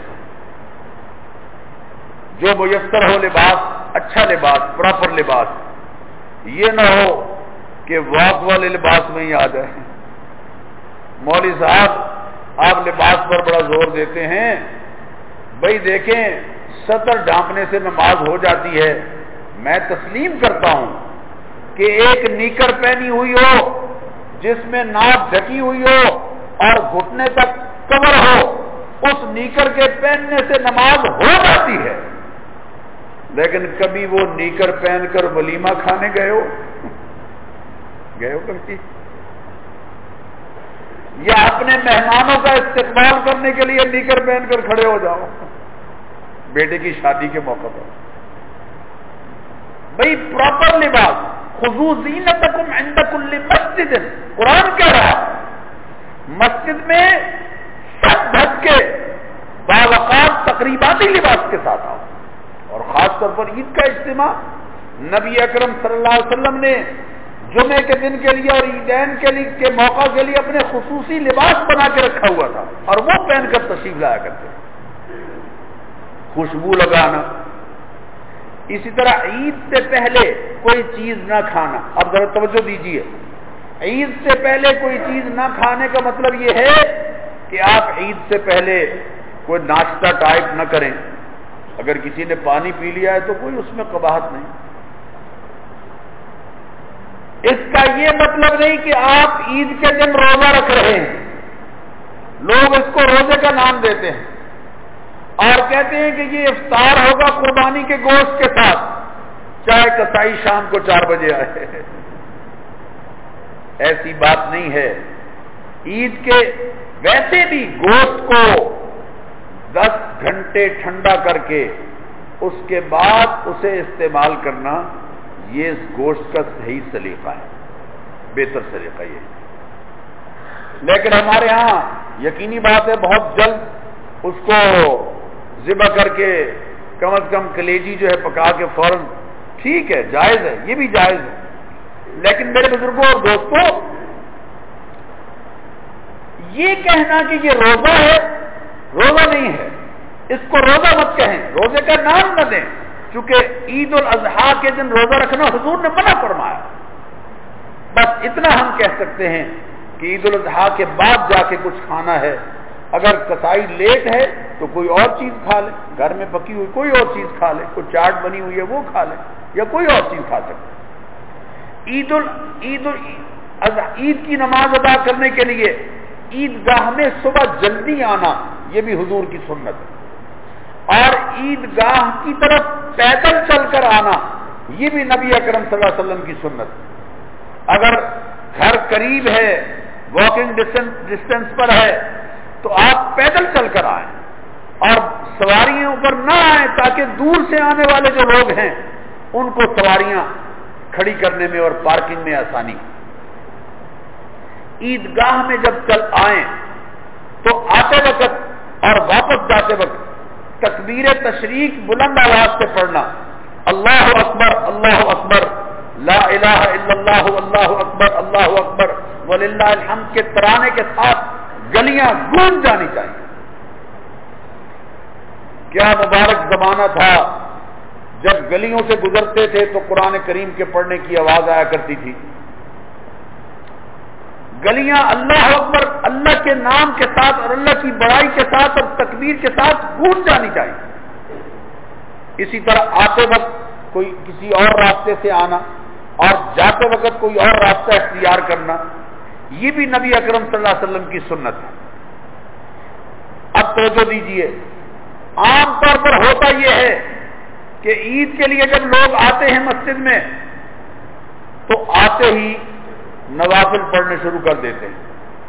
جو میسر ہو لباس، اچھا لباس، پراپر لباس، یہ نہ ہو کہ واک والے لباس میں ہی آ جائے۔ مولوی صاحب آپ لباس پر بڑا زور دیتے ہیں، بھائی دیکھیں سطر ڈھانپنے سے نماز ہو جاتی ہے، میں تسلیم کرتا ہوں کہ ایک نیکر پہنی ہوئی ہو جس میں ناک ڈھکی ہوئی ہو اور گھٹنے تک کور ہو، اس نیکر کے پہننے سے نماز ہو جاتی ہے، لیکن کبھی وہ نیکر پہن کر ولیمہ کھانے گئے ہو گئے ہو کبھی، یا اپنے مہمانوں کا استقبال کرنے کے لیے نیکر پہن کر کھڑے ہو جاؤ بیٹے کی شادی کے موقع پر؟ بھئی پراپر لباس، خذوا زینتکم عند کل مسجد، قرآن کہہ رہا مسجد میں سب ڈھک کے باوقار تقریباتی لباس کے ساتھ آؤ۔ اور خاص طور پر عید کا اجتماع نبی اکرم صلی اللہ علیہ وسلم نے جمعے کے دن کے لیے اور عیدین کے لیے کے موقع کے لیے اپنے خصوصی لباس بنا کے رکھا ہوا تھا اور وہ پہن کر تشریف لایا کرتے، خوشبو لگانا۔ اسی طرح عید سے پہلے کوئی چیز نہ کھانا۔ اب ذرا توجہ دیجیے، عید سے پہلے کوئی چیز نہ کھانے کا مطلب یہ ہے کہ آپ عید سے پہلے کوئی ناشتہ ٹائپ نہ کریں۔ اگر کسی نے پانی پی لیا ہے تو کوئی اس میں قباحت نہیں۔ اس کا یہ مطلب نہیں کہ آپ عید کے دن روزہ رکھ رہے ہیں، لوگ اس کو روزے کا نام دیتے ہیں اور کہتے ہیں کہ یہ افطار ہوگا قربانی کے گوشت کے ساتھ، چاہے کسائی شام کو چار بجے آئے۔ ایسی بات نہیں ہے۔ عید کے ویسے بھی گوشت کو دس گھنٹے ٹھنڈا کر کے اس کے بعد اسے استعمال کرنا یہ اس گوشت کا صحیح سلیقہ ہے، بہتر سلیقہ یہ۔ لیکن ہمارے ہاں یقینی بات ہے بہت جلد اس کو ذبح کر کے کم از کم کلیجی جو ہے پکا کے فوراً، ٹھیک ہے جائز ہے، یہ بھی جائز ہے، لیکن میرے بزرگوں اور دوستوں یہ کہنا کہ یہ روزہ ہے روزہ نہیں ہے، اس کو روزہ مت کہیں، روزے کا نام نہ دیں، چونکہ عید الاضحیٰ کے دن روزہ رکھنا حضور نے منع فرمایا۔ بس اتنا ہم کہہ سکتے ہیں کہ عید الاضحیٰ کے بعد جا کے کچھ کھانا ہے، اگر کسائی لیٹ ہے تو کوئی اور چیز کھا لے، گھر میں پکی ہوئی کوئی اور چیز کھا لے، کوئی چاٹ بنی ہوئی ہے وہ کھا لے، یا کوئی اور چیز کھا سکتے۔ عید ال عید ال عید کی نماز ادا کرنے کے لیے عیدگاہ میں صبح جلدی آنا یہ بھی حضور کی سنت ہے، اور عیدگاہ کی طرف پیدل چل کر آنا یہ بھی نبی اکرم صلی اللہ علیہ وسلم کی سنت ہے۔ اگر گھر قریب ہے، واکنگ ڈسٹینس پر ہے، تو آپ پیدل چل کر آئیں اور سواریوں پر نہ آئیں، تاکہ دور سے آنے والے جو لوگ ہیں ان کو سواریاں کھڑی کرنے میں اور پارکنگ میں آسانی۔ عیدگاہ میں جب چل آئیں تو آتے وقت اور واپس جاتے وقت تکبیر تشریق بلند آواز سے پڑھنا، اللہ اکبر اللہ اکبر، لا الہ الا اللہ اللہ اکبر اللہ اکبر وللہ الحمد کے ترانے کے ساتھ گلیاں گونج جانی چاہیے۔ کیا مبارک زمانہ تھا جب گلیوں سے گزرتے تھے تو قرآن کریم کے پڑھنے کی آواز آیا کرتی تھی۔ گلیاں اللہ اکبر اللہ کے نام کے ساتھ اور اللہ کی بڑائی کے ساتھ اور تکبیر کے ساتھ گونج جانی چاہیے۔ اسی طرح آتے وقت کوئی کسی اور راستے سے آنا اور جاتے وقت کوئی اور راستہ اختیار کرنا یہ بھی نبی اکرم صلی اللہ علیہ وسلم کی سنت ہے۔ اب توجہ دیجیے، عام طور پر ہوتا یہ ہے کہ عید کے لیے جب لوگ آتے ہیں مسجد میں تو آتے ہی نوافل پڑھنے شروع کر دیتے ہیں،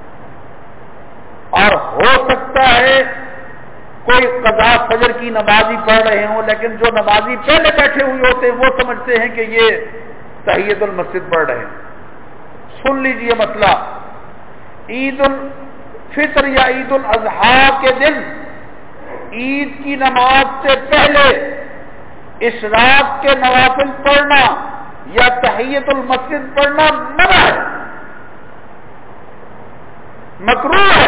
اور ہو سکتا ہے کوئی قضا فجر کی نمازی پڑھ رہے ہوں، لیکن جو نمازی پہلے بیٹھے ہوئے ہوتے ہیں وہ سمجھتے ہیں کہ یہ تحیت المسجد پڑھ رہے ہیں۔ سن لیجئے مسئلہ، عید الفطر یا عید الاضحیٰ کے دن عید کی نماز سے پہلے اشراق کے نوافل پڑھنا یا تحیت المسجد پڑھنا منع ہے، مکروہ ہے۔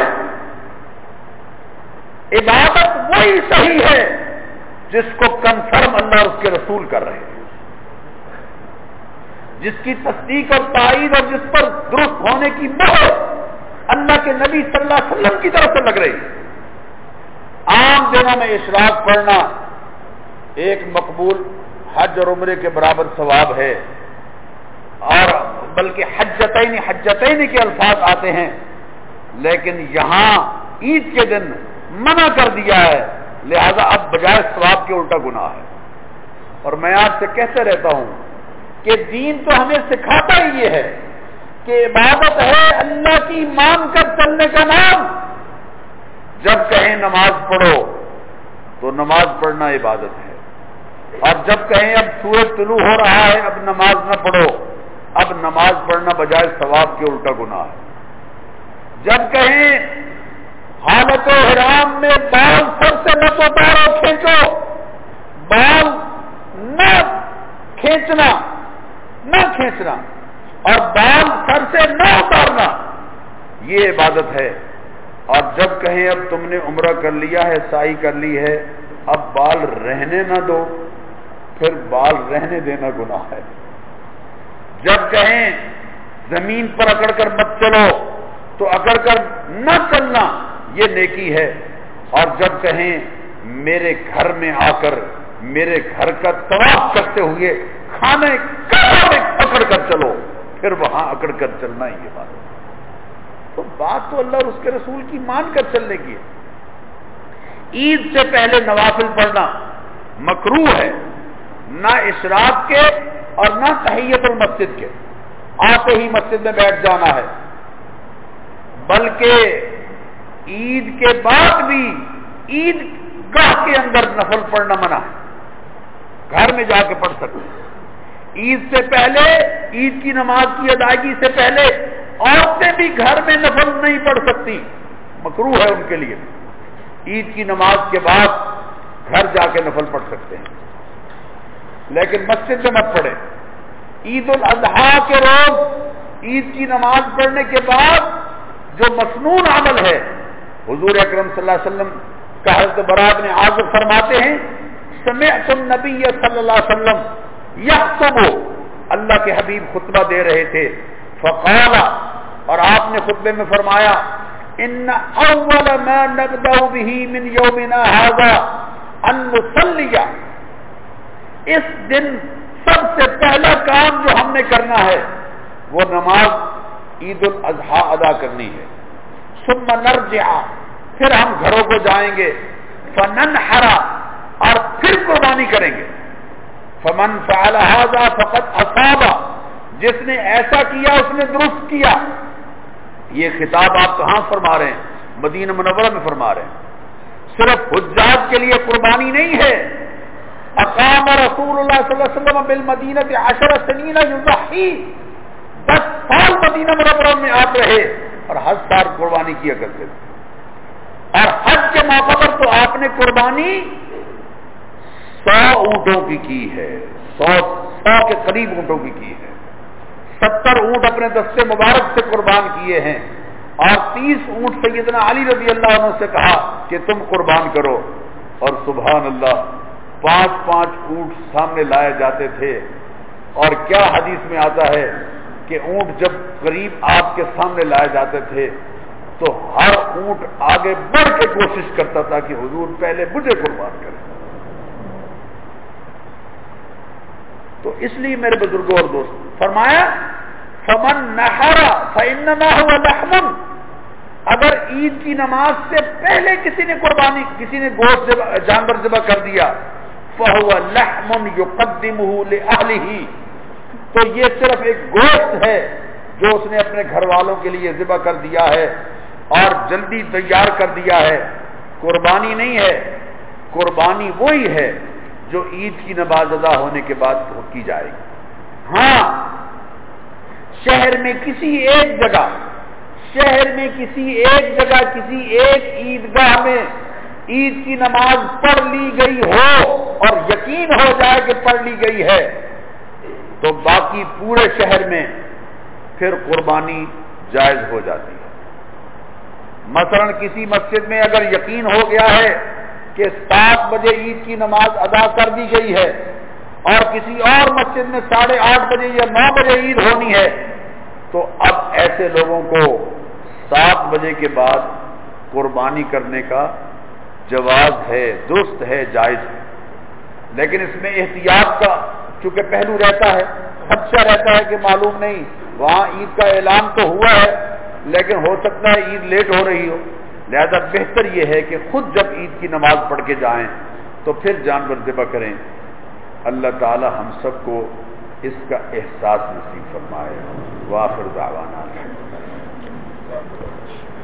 عبادت وہی صحیح ہے جس کو کنفرم اللہ اور اس کے رسول کر رہے ہیں، جس کی تصدیق اور تائید اور جس پر درست ہونے کی مہر اللہ کے نبی صلی اللہ علیہ وسلم کی طرف سے لگ رہی ہے۔ عام دنوں میں اشراق پڑھنا ایک مقبول حج اور عمرے کے برابر ثواب ہے، اور بلکہ حجتین حجتین کے الفاظ آتے ہیں، لیکن یہاں عید کے دن منع کر دیا ہے، لہذا اب بجائے ثواب کے الٹا گناہ ہے۔ اور میں آپ سے کہتے رہتا ہوں کہ دین تو ہمیں سکھاتا ہی یہ ہے کہ عبادت ہے اللہ کی مان کر چلنے کا نام۔ جب کہیں نماز پڑھو تو نماز پڑھنا عبادت ہے، اور جب کہیں اب سورج طلوع ہو رہا ہے اب نماز نہ پڑھو، اب نماز پڑھنا بجائے ثواب کے الٹا گناہ ہے۔ جب کہیں حالت احرام میں بال سر سے نہ اتارو کھینچو، بال نہ کھینچنا نہ کھینچنا اور بال سر سے نہ اتارنا یہ عبادت ہے۔ اور جب کہیں اب تم نے عمرہ کر لیا ہے، سعی کر لی ہے، اب بال رہنے نہ دو، پھر بال رہنے دینا گناہ ہے۔ جب کہیں زمین پر اکڑ کر مت چلو تو اکڑ کر نہ چلنا یہ نیکی ہے، اور جب کہیں میرے گھر میں آ کر میرے گھر کا طواف کرتے ہوئے کھانے کعبہ میں اکڑ کر چلو، پھر وہاں اکڑ کر چلنا یہ بات ہے۔ تو بات تو اللہ اور اس کے رسول کی مان کر چلنے کی ہے۔ عید سے پہلے نوافل پڑھنا مکروہ ہے، نہ اشراق کے اور نہ تحیت المسجد کے، آتے ہی مسجد میں بیٹھ جانا ہے، بلکہ عید کے بعد بھی عید گاہ کے اندر نفل پڑھنا منع ہے، گھر میں جا کے پڑھ سکتے ہیں۔ عید سے پہلے، عید کی نماز کی ادائیگی سے پہلے عورتیں بھی گھر میں نفل نہیں پڑھ سکتی، مکروہ ہے ان کے لیے۔ عید کی نماز کے بعد گھر جا کے نفل پڑھ سکتے ہیں، لیکن مسجد میں مت پڑھیں۔ عید الاضحیٰ کے روز عید کی نماز پڑھنے کے بعد جو مسنون عمل ہے، حضور اکرم صلی اللہ علیہ وسلم کہ حضرت برا بن عازب فرماتے ہیں سمعت النبی صلی اللہ علیہ وسلم یخطب، اللہ کے حبیب خطبہ دے رہے تھے، فقال، اور آپ نے خطبے میں فرمایا ان اول ما نبدأ به من یومنا هذا ان نصلی، اس دن سب سے پہلا کام جو ہم نے کرنا ہے وہ نماز عید الاضحیٰ ادا کرنی ہے، ثم نرجع، پھر ہم گھروں کو جائیں گے، فننحر، اور پھر قربانی کریں گے، فمن فعل هذا فقد اصاب، جس نے ایسا کیا اس نے درست کیا۔ یہ خطاب آپ کہاں فرما رہے ہیں؟ مدینہ منورہ میں فرما رہے ہیں۔ صرف حجاج کے لیے قربانی نہیں ہے، اقام رسول اللہ صلی اللہ علیہ وسلم بالمدینہ عشر سنین یضحی، دس سال مدینہ منورہ میں آپ رہے اور ہر سال قربانی کیا کرتے تھے، اور حج کے موقع پر تو آپ نے قربانی سو اونٹوں کی کی ہے، سو سو کے قریب اونٹوں کی کی ہے، ستر اونٹ اپنے دستے مبارک سے قربان کیے ہیں، اور تیس اونٹ سیدنا علی رضی اللہ عنہ سے کہا کہ تم قربان کرو، اور سبحان اللہ پانچ پانچ اونٹ سامنے لائے جاتے تھے، اور کیا حدیث میں آتا ہے کہ اونٹ جب قریب آپ کے سامنے لائے جاتے تھے تو ہر اونٹ آگے بڑھ کے کوشش کرتا تھا کہ حضور پہلے مجھے قربان کریں۔ تو اس لیے میرے بزرگوں اور دوست فرمایا فمن نحر فانما هو لحم، اگر عید کی نماز سے پہلے کسی نے قربانی، کسی نے گوشت جانور ذبح کر دیا، فهو لحم يقدمه لاهله، تو یہ صرف ایک گوشت ہے جو اس نے اپنے گھر والوں کے لیے ذبح کر دیا ہے اور جلدی تیار کر دیا ہے، قربانی نہیں ہے۔ قربانی وہی ہے جو عید کی نماز ادا ہونے کے بعد کی جائے گی۔ ہاں شہر میں کسی ایک جگہ شہر میں کسی ایک جگہ کسی ایک عیدگاہ میں عید کی نماز پڑھ لی گئی ہو اور یقین ہو جائے کہ پڑھ لی گئی ہے تو باقی پورے شہر میں پھر قربانی جائز ہو جاتی ہے۔ مثلا کسی مسجد میں اگر یقین ہو گیا ہے کہ سات بجے عید کی نماز ادا کر دی گئی ہے اور کسی اور مسجد میں ساڑھے آٹھ بجے یا نو بجے عید ہونی ہے، تو اب ایسے لوگوں کو سات بجے کے بعد قربانی کرنے کا جواز ہے، درست ہے، جائز ہے، لیکن اس میں احتیاط کا چونکہ پہلو رہتا ہے، خدشہ رہتا ہے کہ معلوم نہیں وہاں عید کا اعلان تو ہوا ہے لیکن ہو سکتا ہے عید لیٹ ہو رہی ہو، لہذا بہتر یہ ہے کہ خود جب عید کی نماز پڑھ کے جائیں تو پھر جانور ذبح کریں۔ اللہ تعالی ہم سب کو اس کا احساس نصیب فرمائے۔ وآخر دعوانا